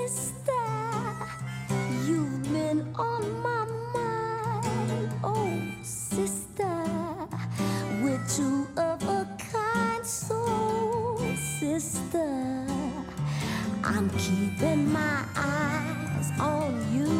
sister, you've been on my mind. Oh, sister, we're two of a kind soul, sister. I'm keeping my eyes on you.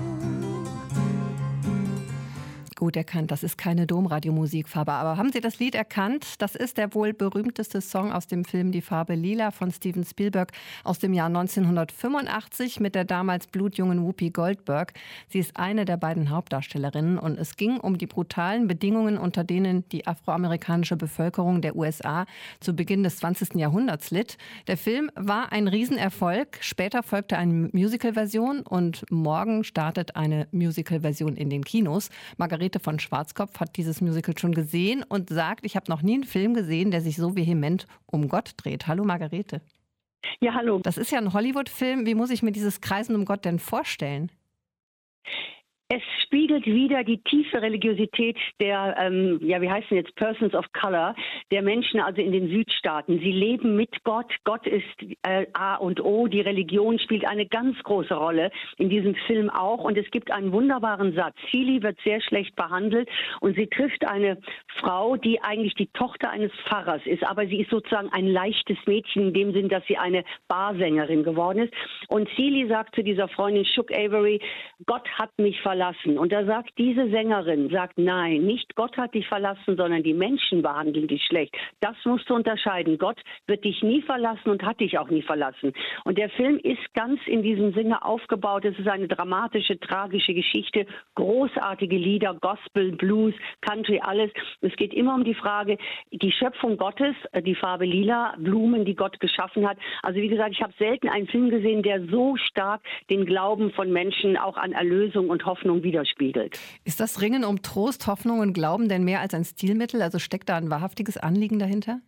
Gut erkannt, das ist keine Domradiomusikfarbe. Aber haben Sie das Lied erkannt? Das ist der wohl berühmteste Song aus dem Film Die Farbe Lila von Steven Spielberg aus dem Jahr 1985 mit der damals blutjungen Whoopi Goldberg. Sie ist eine der beiden Hauptdarstellerinnen und es ging um die brutalen Bedingungen, unter denen die afroamerikanische Bevölkerung der USA zu Beginn des 20. Jahrhunderts litt. Der Film war ein Riesenerfolg. Später folgte eine Musical-Version und morgen startet eine Musical-Version in den Kinos. Margarete von Schwarzkopf hat dieses Musical schon gesehen und sagt, ich habe noch nie einen Film gesehen, der sich so vehement um Gott dreht. Hallo Margarete. Ja, hallo. Das ist ja ein Hollywood-Film. Wie muss ich mir dieses Kreisen um Gott denn vorstellen? Es spiegelt wieder die tiefe Religiosität der, wie heißen jetzt, Persons of Color, der Menschen also in den Südstaaten. Sie leben mit Gott. Gott ist A und O. Die Religion spielt eine ganz große Rolle in diesem Film auch. Und es gibt einen wunderbaren Satz. Celie wird sehr schlecht behandelt und sie trifft eine Frau, die eigentlich die Tochter eines Pfarrers ist. Aber sie ist sozusagen ein leichtes Mädchen in dem Sinn, dass sie eine Barsängerin geworden ist. Und Celie sagt zu dieser Freundin Shook Avery, Gott hat mich verlassen. Und da sagt diese Sängerin, nein, nicht Gott hat dich verlassen, sondern die Menschen behandeln dich schlecht. Das musst du unterscheiden. Gott wird dich nie verlassen und hat dich auch nie verlassen. Und der Film ist ganz in diesem Sinne aufgebaut. Es ist eine dramatische, tragische Geschichte, großartige Lieder, Gospel, Blues, Country, alles. Es geht immer um die Frage, die Schöpfung Gottes, die Farbe Lila, Blumen, die Gott geschaffen hat. Also wie gesagt, ich habe selten einen Film gesehen, der so stark den Glauben von Menschen auch an Erlösung und Hoffnung widerspiegelt. Ist das Ringen um Trost, Hoffnung und Glauben denn mehr als ein Stilmittel? Also steckt da ein wahrhaftiges Anliegen dahinter?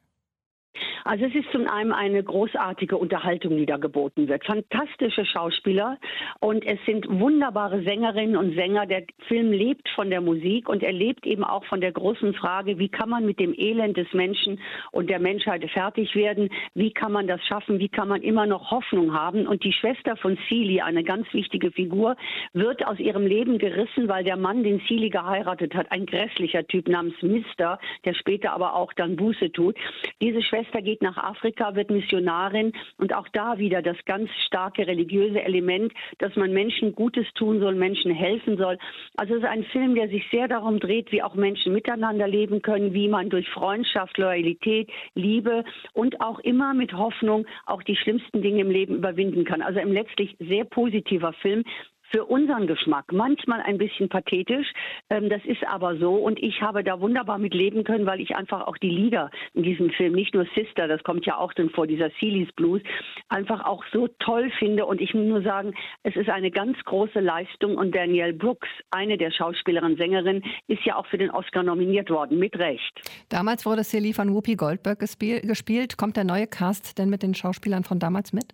Also es ist zum einen eine großartige Unterhaltung, die da geboten wird. Fantastische Schauspieler und es sind wunderbare Sängerinnen und Sänger. Der Film lebt von der Musik und er lebt eben auch von der großen Frage, wie kann man mit dem Elend des Menschen und der Menschheit fertig werden? Wie kann man das schaffen? Wie kann man immer noch Hoffnung haben? Und die Schwester von Celie, eine ganz wichtige Figur, wird aus ihrem Leben gerissen, weil der Mann, den Celie geheiratet hat, ein grässlicher Typ namens Mister, der später aber auch dann Buße tut. Diese Schwester geht nach Afrika, wird Missionarin und auch da wieder das ganz starke religiöse Element, dass man Menschen Gutes tun soll, Menschen helfen soll. Also es ist ein Film, der sich sehr darum dreht, wie auch Menschen miteinander leben können, wie man durch Freundschaft, Loyalität, Liebe und auch immer mit Hoffnung auch die schlimmsten Dinge im Leben überwinden kann. Also ein letztlich sehr positiver Film. Für unseren Geschmack manchmal ein bisschen pathetisch, das ist aber so und ich habe da wunderbar mit leben können, weil ich einfach auch die Lieder in diesem Film, nicht nur Sister, das kommt ja auch drin vor, dieser Celies Blues, einfach auch so toll finde und ich muss nur sagen, es ist eine ganz große Leistung und Danielle Brooks, eine der Schauspielerinnen, Sängerinnen, ist ja auch für den Oscar nominiert worden, mit Recht. Damals wurde Celie von Whoopi Goldberg gespielt. Kommt der neue Cast denn mit den Schauspielern von damals mit?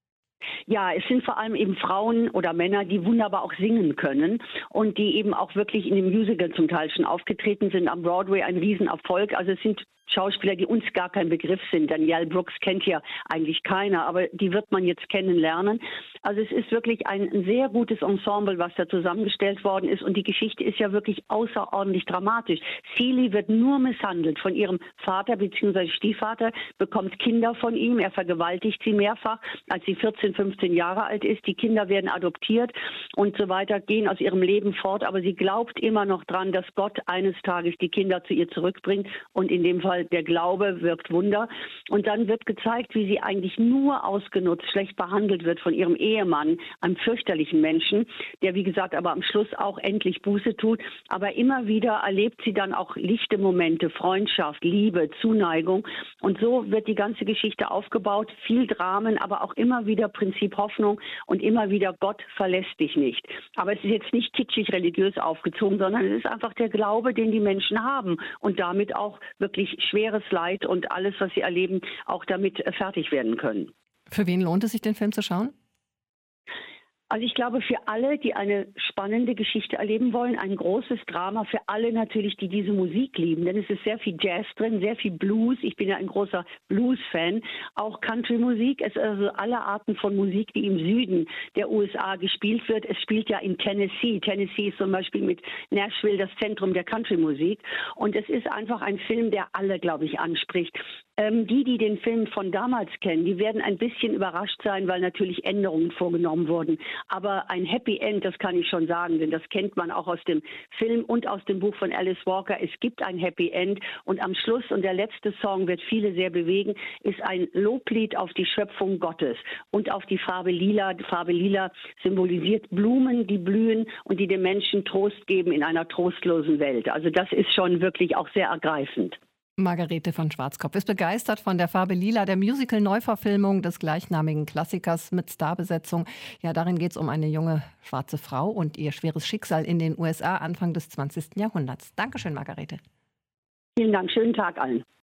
Ja, es sind vor allem eben Frauen oder Männer, die wunderbar auch singen können und die eben auch wirklich in dem Musical zum Teil schon aufgetreten sind. Am Broadway ein Riesenerfolg. Also es sind Schauspieler, die uns gar kein Begriff sind. Danielle Brooks kennt ja eigentlich keiner, aber die wird man jetzt kennenlernen. Also es ist wirklich ein sehr gutes Ensemble, was da zusammengestellt worden ist und die Geschichte ist ja wirklich außerordentlich dramatisch. Celie wird nur misshandelt von ihrem Vater bzw. Stiefvater, bekommt Kinder von ihm, er vergewaltigt sie mehrfach, als sie 14, 15 Jahre alt ist. Die Kinder werden adoptiert und so weiter, gehen aus ihrem Leben fort, aber sie glaubt immer noch dran, dass Gott eines Tages die Kinder zu ihr zurückbringt und in dem Fall der Glaube wirkt Wunder. Und dann wird gezeigt, wie sie eigentlich nur ausgenutzt, schlecht behandelt wird von ihrem Ehemann, einem fürchterlichen Menschen, der wie gesagt aber am Schluss auch endlich Buße tut. Aber immer wieder erlebt sie dann auch lichte Momente, Freundschaft, Liebe, Zuneigung. Und so wird die ganze Geschichte aufgebaut. Viel Dramen, aber auch immer wieder Prinzip Hoffnung und immer wieder Gott verlässt dich nicht. Aber es ist jetzt nicht kitschig religiös aufgezogen, sondern es ist einfach der Glaube, den die Menschen haben und damit auch wirklich schweres Leid und alles, was sie erleben, auch damit fertig werden können. Für wen lohnt es sich, den Film zu schauen? Also ich glaube, für alle, die eine spannende Geschichte erleben wollen, ein großes Drama, für alle natürlich, die diese Musik lieben. Denn es ist sehr viel Jazz drin, sehr viel Blues. Ich bin ja ein großer Blues-Fan. Auch Country-Musik. Es ist also alle Arten von Musik, die im Süden der USA gespielt wird. Es spielt ja in Tennessee. Tennessee ist zum Beispiel mit Nashville das Zentrum der Country-Musik. Und es ist einfach ein Film, der alle, glaube ich, anspricht. Die den Film von damals kennen, die werden ein bisschen überrascht sein, weil natürlich Änderungen vorgenommen wurden. Aber ein Happy End, das kann ich schon sagen, denn das kennt man auch aus dem Film und aus dem Buch von Alice Walker. Es gibt ein Happy End und am Schluss, und der letzte Song wird viele sehr bewegen, ist ein Loblied auf die Schöpfung Gottes und auf die Farbe Lila. Die Farbe Lila symbolisiert Blumen, die blühen und die den Menschen Trost geben in einer trostlosen Welt. Also das ist schon wirklich auch sehr ergreifend. Margarete von Schwarzkopf ist begeistert von der Farbe Lila, der Musical-Neuverfilmung des gleichnamigen Klassikers mit Starbesetzung. Ja, darin geht es um eine junge schwarze Frau und ihr schweres Schicksal in den USA Anfang des 20. Jahrhunderts. Dankeschön, Margarete. Vielen Dank, schönen Tag allen.